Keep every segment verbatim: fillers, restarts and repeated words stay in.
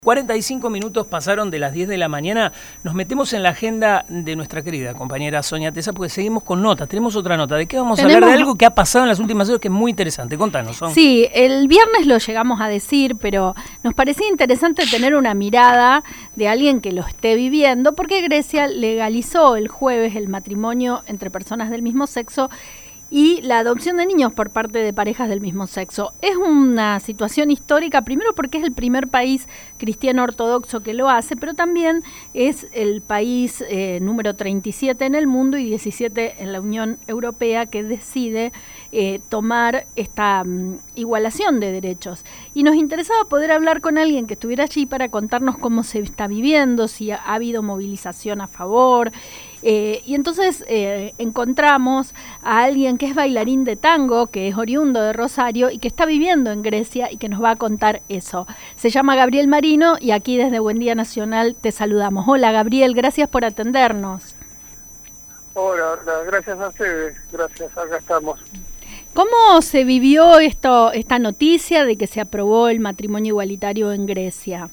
cuarenta y cinco minutos pasaron de las diez de la mañana, nos metemos en la agenda de nuestra querida compañera Sonia Tesa porque seguimos con notas, tenemos otra nota. ¿De qué vamos a Tenemos... hablar? De algo que ha pasado en las últimas horas que es muy interesante, contanos. Son. Sí, el viernes lo llegamos a decir, pero nos parecía interesante tener una mirada de alguien que lo esté viviendo, porque Grecia legalizó el jueves el matrimonio entre personas del mismo sexo y la adopción de niños por parte de parejas del mismo sexo. Es una situación histórica, primero porque es el primer país cristiano ortodoxo que lo hace, pero también es el país eh, número treinta y siete en el mundo y diecisiete en la Unión Europea que decide eh, tomar esta um, igualación de derechos. Y nos interesaba poder hablar con alguien que estuviera allí para contarnos cómo se está viviendo, si ha, ha habido movilización a favor. Eh, y entonces eh, encontramos a alguien que es bailarín de tango, que es oriundo de Rosario y que está viviendo en Grecia y que nos va a contar eso. Se llama Gabriel Marino y aquí desde Buen Día Nacional te saludamos. Hola Gabriel, gracias por atendernos. Hola, hola, gracias a ustedes, gracias, acá estamos. ¿Cómo se vivió esto, esta noticia de que se aprobó el matrimonio igualitario en Grecia?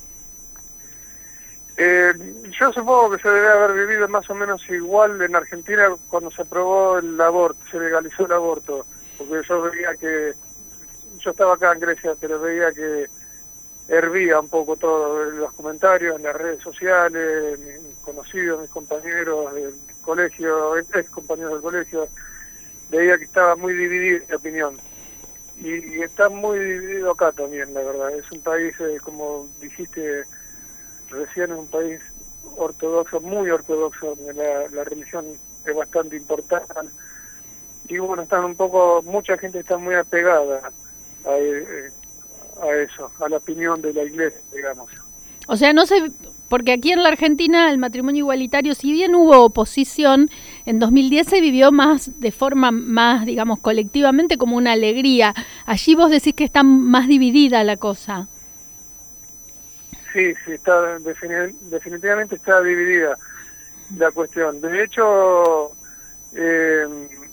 Eh, yo supongo que se debe haber vivido más o menos igual en Argentina cuando se aprobó el aborto, se legalizó el aborto, porque yo veía que, yo estaba acá en Grecia, pero veía que hervía un poco todo, los comentarios en las redes sociales, mis conocidos, mis compañeros del colegio, ex compañeros del colegio, veía que estaba muy dividida la opinión. Y, y está muy dividido acá también, la verdad. Es un país, eh, como dijiste recién, es un país ortodoxo, muy ortodoxo, la, la religión es bastante importante. Y bueno, están un poco, mucha gente está muy apegada a, eh, a eso, a la opinión de la iglesia, digamos. O sea, no sé, porque aquí en la Argentina el matrimonio igualitario, si bien hubo oposición, en dos mil diez se vivió más de forma más, digamos, colectivamente como una alegría. Allí vos decís que está más dividida la cosa. Sí, sí, está definitivamente está dividida la cuestión. De hecho, eh,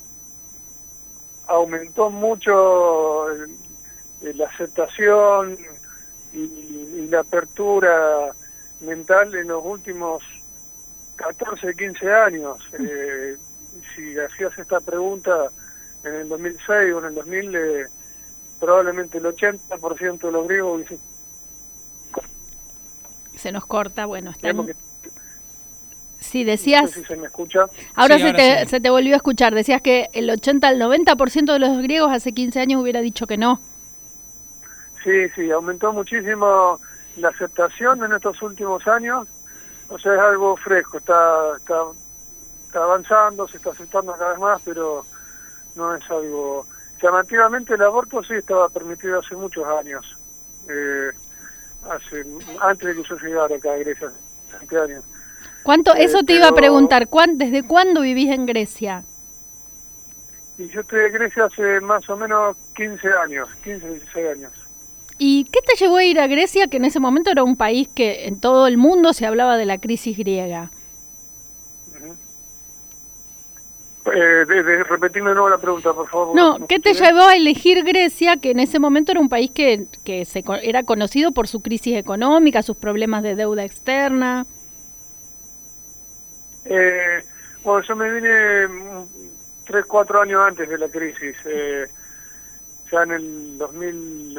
aumentó mucho el, la aceptación y, y la apertura mental en los últimos catorce, quince años. Eh, si hacías esta pregunta en el dos mil seis o en el dos mil, eh, probablemente el ochenta por ciento de los griegos hubiesen... Se nos corta, bueno, está en... que... Sí, decías... No sé si se me escucha. Ahora, sí, se, ahora te, sí. se te volvió a escuchar. Decías que el ochenta al noventa por ciento de los griegos hace quince años hubiera dicho que no. Sí, sí, aumentó muchísimo la aceptación en estos últimos años. O sea, es algo fresco, está, está, está avanzando, se está aceptando cada vez más, pero no es algo... Llamativamente el aborto sí estaba permitido hace muchos años. Eh, hace antes de que yo llegara acá a Grecia, veinte años. ¿Cuánto? Eh, eso te pero... iba a preguntar, ¿cuán, ¿desde cuándo vivís en Grecia? Y yo estoy en Grecia hace más o menos quince años, quince, dieciséis años. ¿Y qué te llevó a ir a Grecia, que en ese momento era un país que en todo el mundo se hablaba de la crisis griega? Uh-huh. eh, de, de, repetirme de nuevo la pregunta, por favor. No, ¿no ¿qué te bien? llevó a elegir Grecia, que en ese momento era un país que, que se, era conocido por su crisis económica, sus problemas de deuda externa? Eh, bueno, yo me vine tres, cuatro años antes de la crisis. Eh, ya en el dos mil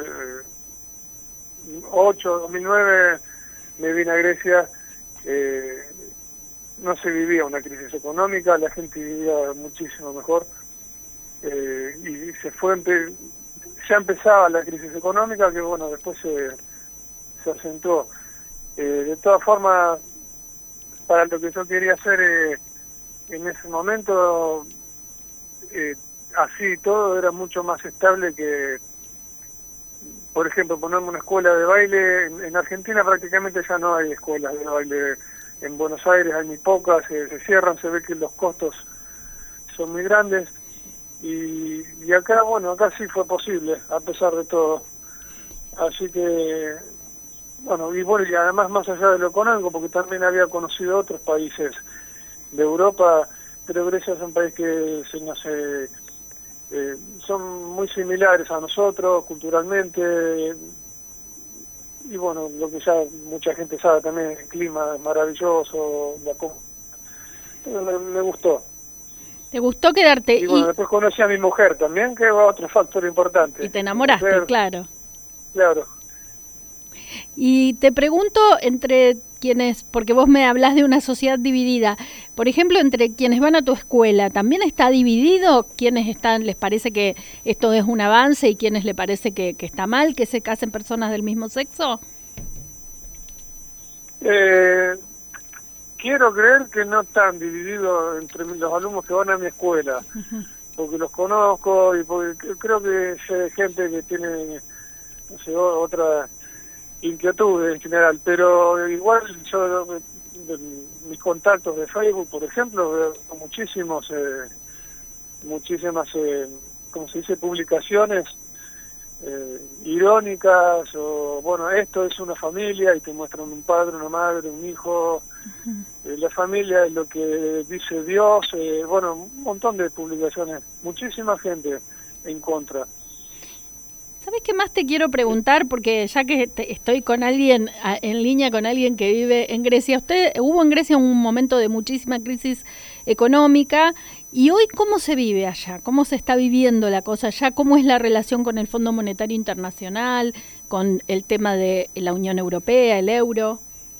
ocho, dos mil nueve me vine a Grecia. Eh, no se vivía una crisis económica, la gente vivía muchísimo mejor. Eh, y se fue, empe ya empezaba la crisis económica, que bueno, después se, se acentuó. Eh, de todas formas, para lo que yo quería hacer eh, en ese momento, eh, así todo era mucho más estable que, por ejemplo, ponerme una escuela de baile. En, en Argentina prácticamente ya no hay escuelas de baile. En Buenos Aires hay muy pocas, eh, se cierran, se ve que los costos son muy grandes. Y, y acá, bueno, acá sí fue posible, a pesar de todo. Así que... Bueno, y bueno, y además más allá de lo económico, porque también había conocido otros países de Europa, pero Grecia es un país que se, no sé, eh, son muy similares a nosotros culturalmente, y bueno, lo que ya mucha gente sabe también, el clima es maravilloso, la com- me, me gustó. ¿Te gustó quedarte? Y bueno, Y, después conocí a mi mujer también, que va otro factor importante. y te enamoraste, Mujer, claro. claro. Y te pregunto entre quienes, porque vos me hablas de una sociedad dividida, por ejemplo, entre quienes van a tu escuela, ¿también está dividido? ¿Quiénes están, les parece que esto es un avance y quienes le parece que, que está mal que se casen personas del mismo sexo? Eh, quiero creer que no están divididos entre los alumnos que van a mi escuela, Uh-huh. porque los conozco y porque creo que hay gente que tiene, no sé, otra inquietud en general, pero igual yo de, de mis contactos de Facebook, por ejemplo, veo muchísimos, eh, muchísimas, eh, ¿cómo se dice?, publicaciones eh, irónicas, o bueno, esto es una familia y te muestran un padre, una madre, un hijo, uh-huh. eh, la familia es lo que dice Dios, eh, bueno, un montón de publicaciones, muchísima gente en contra. ¿Sabes qué más te quiero preguntar? Porque ya que te, estoy con alguien, a, en línea con alguien que vive en Grecia, usted hubo en Grecia un momento de muchísima crisis económica, y hoy ¿cómo se vive allá? ¿Cómo se está viviendo la cosa allá? ¿Cómo es la relación con el Fondo Monetario Internacional, con el tema de la Unión Europea, el euro?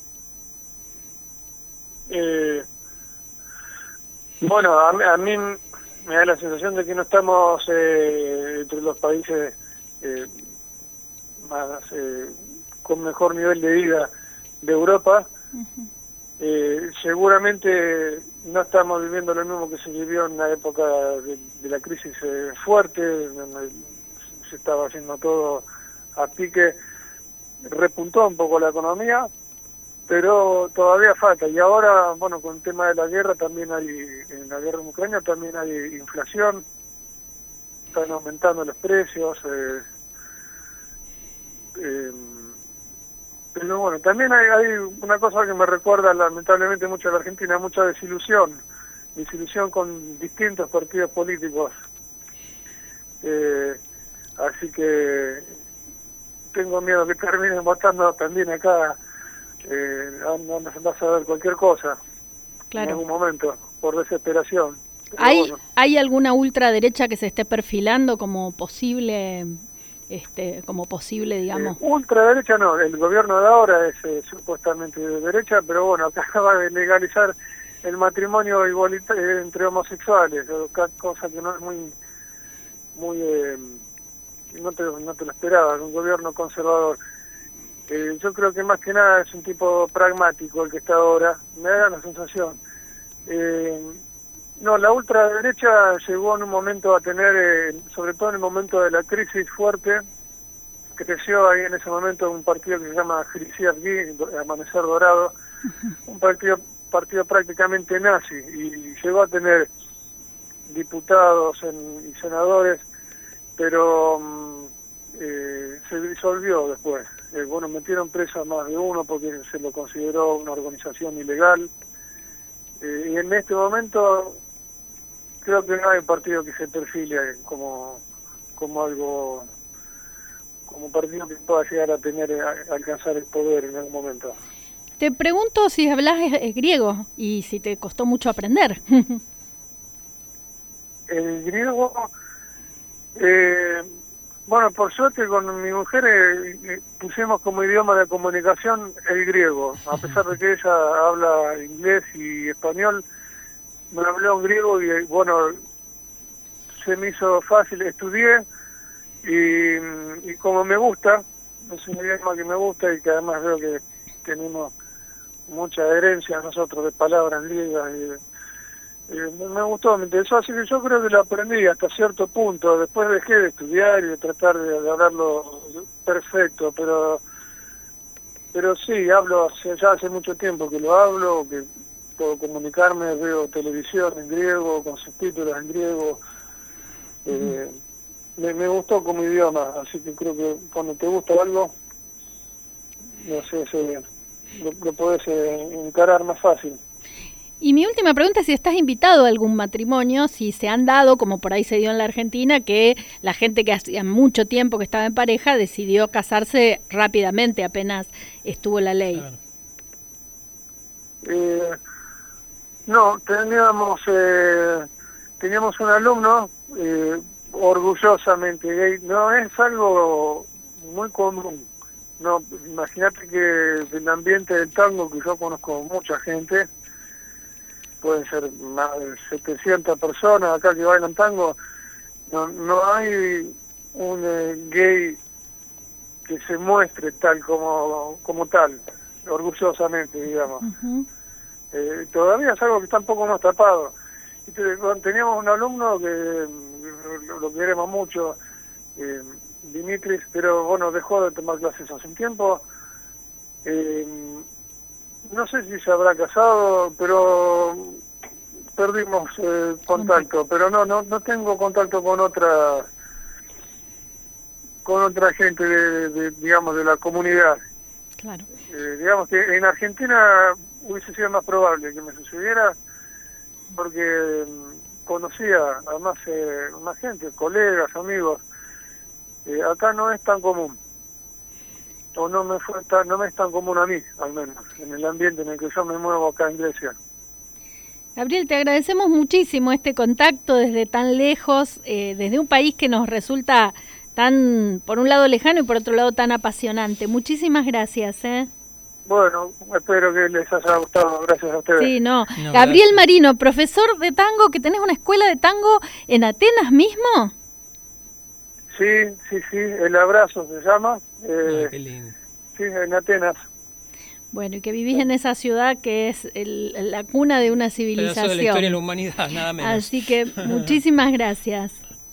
Eh, bueno, a mí, a mí me da la sensación de que no estamos eh, entre los países Eh, más eh, con mejor nivel de vida de Europa. Uh-huh. eh, seguramente no estamos viviendo lo mismo que se vivió en la época de, de la crisis eh, fuerte, donde se estaba haciendo todo a pique, repuntó un poco la economía, pero todavía falta. Y ahora, bueno, con el tema de la guerra, también hay, en la guerra en Ucrania también hay inflación, están aumentando los precios, eh, eh, pero bueno, también hay, hay una cosa que me recuerda lamentablemente mucho a la Argentina, mucha desilusión, desilusión con distintos partidos políticos, eh, así que tengo miedo que terminen votando también acá, eh, vas a ver cualquier cosa, claro, en algún momento, por desesperación. ¿Hay, bueno. ¿Hay alguna ultraderecha que se esté perfilando como posible, este, como posible, digamos? Eh, ultraderecha no, el gobierno de ahora es eh, supuestamente de derecha, pero bueno, acaba de legalizar el matrimonio igualitario entre homosexuales, cosa que no es muy, muy, eh, no te, no te lo esperaba, un gobierno conservador. Eh, yo creo que más que nada es un tipo pragmático el que está ahora, me da la sensación. Eh, No, la ultraderecha llegó en un momento a tener, eh, sobre todo en el momento de la crisis fuerte, creció ahí en ese momento un partido que se llama Hristiyan, Amanecer Dorado, un partido partido prácticamente nazi, y llegó a tener diputados en, y senadores, pero um, eh, se disolvió después. Eh, bueno, metieron preso a más de uno porque se lo consideró una organización ilegal, eh, y en este momento creo que no hay partido que se perfile como, como algo, como partido que pueda llegar a tener, a, a alcanzar el poder en algún momento. Te pregunto si hablas griego y si te costó mucho aprender. El griego, eh, bueno, por suerte con mi mujer eh, pusimos como idioma de comunicación el griego, a pesar de que ella habla inglés y español. Me habló en griego y bueno, se me hizo fácil, estudié y, y como me gusta, es un idioma que me gusta y que además veo que tenemos mucha herencia nosotros de palabras griegas, y, y me gustó, me interesó, así que yo creo que lo aprendí hasta cierto punto. Después dejé de estudiar y de tratar de, de hablarlo perfecto, pero pero sí, hablo hace, ya hace mucho tiempo que lo hablo, que puedo comunicarme, veo televisión en griego, con subtítulos en griego. Eh, me, me gustó como idioma, así que creo que cuando te gusta algo, no sé, se, lo, lo podés eh, encarar más fácil. Y mi última pregunta es si estás invitado a algún matrimonio, si se han dado, como por ahí se dio en la Argentina, que la gente que hacía mucho tiempo que estaba en pareja decidió casarse rápidamente apenas estuvo la ley. Claro. Eh, no, teníamos eh, teníamos un alumno eh, orgullosamente gay. No es algo muy común. No, imagínate que del ambiente del tango, que yo conozco mucha gente, pueden ser más de setecientas personas acá que bailan tango, no, no hay un eh, gay que se muestre tal como, como tal, orgullosamente, digamos. Uh-huh. Eh, todavía es algo que está un poco más tapado. Y te, teníamos un alumno que lo, lo queremos mucho, eh, Dimitris, pero bueno, dejó de tomar clases hace un tiempo. Eh, no sé si se habrá casado, pero perdimos eh, contacto. Pero no, no, no tengo contacto con otra, con otra gente de, de digamos, de la comunidad. Claro. Eh, digamos que en Argentina hubiese sido más probable que me sucediera, porque eh, conocía a más, eh, más gente, colegas, amigos. Eh, acá no es tan común, o no me fue tan, no me es tan común a mí, al menos, en el ambiente en el que yo me muevo acá en Grecia. Gabriel, te agradecemos muchísimo este contacto desde tan lejos, eh, desde un país que nos resulta tan, por un lado lejano y por otro lado tan apasionante. Muchísimas gracias, ¿eh? Bueno, espero que les haya gustado, gracias a ustedes. Sí, no. No, Gabriel gracias. Marino, profesor de tango, que tenés una escuela de tango en Atenas mismo. Sí, sí, sí, El Abrazo se llama, eh, Ay, qué lindo. sí, en Atenas. Bueno, y que vivís en esa ciudad que es el, la cuna de una Pedazo civilización. de la historia de la humanidad, nada menos. Así que muchísimas gracias.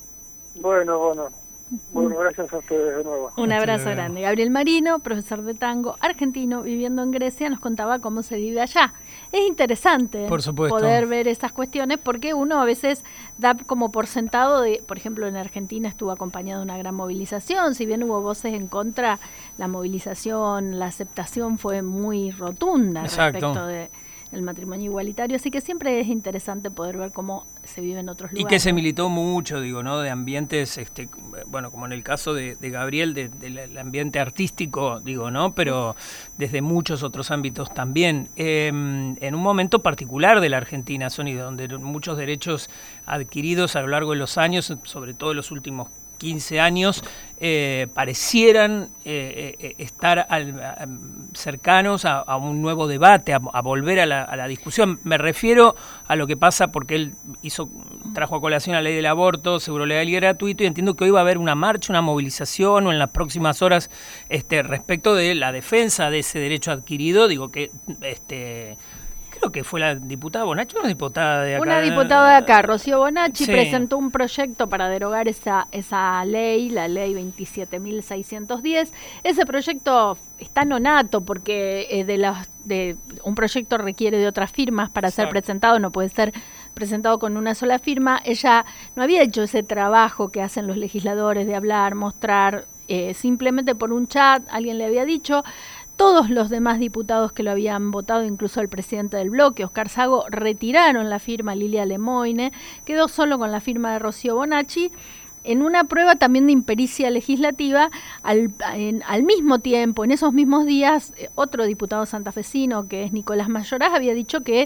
Bueno, bueno, bueno, gracias a ustedes de nuevo. Un Hasta abrazo luego. grande. Gabriel Marino, profesor de tango argentino, viviendo en Grecia, nos contaba cómo se vive allá. Es interesante Por supuesto. poder ver estas cuestiones porque uno a veces da como por sentado de, por ejemplo, en Argentina estuvo acompañado de una gran movilización, si bien hubo voces en contra, la movilización, la aceptación fue muy rotunda Exacto. respecto de el matrimonio igualitario, así que siempre es interesante poder ver cómo se vive en otros Y lugares. que se militó mucho, digo, ¿no? De ambientes, este, bueno, como en el caso de, de Gabriel, del de, de ambiente artístico, digo, ¿no? Pero desde muchos otros ámbitos también. Eh, en un momento particular de la Argentina, Sony, donde muchos derechos adquiridos a lo largo de los años, sobre todo en los últimos quince años, eh, parecieran eh, eh, estar al, a, cercanos a, a un nuevo debate, a, a volver a la, a la discusión. Me refiero a lo que pasa porque él hizo trajo a colación la ley del aborto, seguro legal y gratuito, y entiendo que hoy va a haber una marcha, una movilización, o en las próximas horas este, respecto de la defensa de ese derecho adquirido. Digo que este creo que fue la diputada Bonacci, una diputada de acá. Una diputada de acá, Rocío Bonacci, Sí. presentó un proyecto para derogar esa esa ley, la ley veintisiete mil seiscientos diez. Ese proyecto está nonato porque eh, de las de un proyecto requiere de otras firmas para ser Exacto. presentado, no puede ser presentado con una sola firma. Ella no había hecho ese trabajo que hacen los legisladores de hablar, mostrar, eh, simplemente por un chat, alguien le había dicho. Todos los demás diputados que lo habían votado, incluso el presidente del bloque, Oscar Sago, retiraron la firma, Lilia Lemoine, quedó solo con la firma de Rocío Bonacci, en una prueba también de impericia legislativa. Al, en, al mismo tiempo, en esos mismos días, eh, otro diputado santafesino, que es Nicolás Mayoraz, había dicho que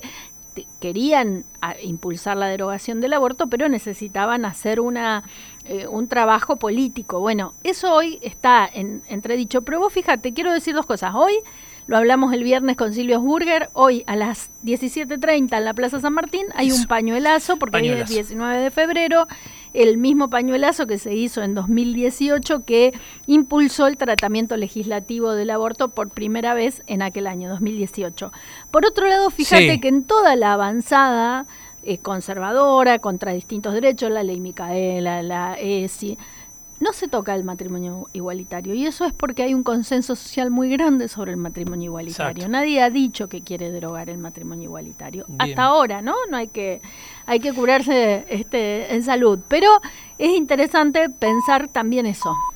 querían a, impulsar la derogación del aborto, pero necesitaban hacer una eh, un trabajo político. Bueno, eso hoy está en entredicho, pero vos fíjate, quiero decir dos cosas. Hoy, lo hablamos el viernes con Silvio Burger, hoy a las diecisiete treinta en la Plaza San Martín hay un pañuelazo, porque hoy es diecinueve de febrero, el mismo pañuelazo que se hizo en dos mil dieciocho, que impulsó el tratamiento legislativo del aborto por primera vez en aquel año, dos mil dieciocho. Por otro lado, fíjate Sí. que en toda la avanzada eh, conservadora contra distintos derechos, la ley Micaela, la E S I, no se toca el matrimonio igualitario, y eso es porque hay un consenso social muy grande sobre el matrimonio igualitario. Exacto. Nadie ha dicho que quiere derogar el matrimonio igualitario. Bien. Hasta ahora, ¿no? No hay que hay que curarse este en salud, pero es interesante pensar también eso.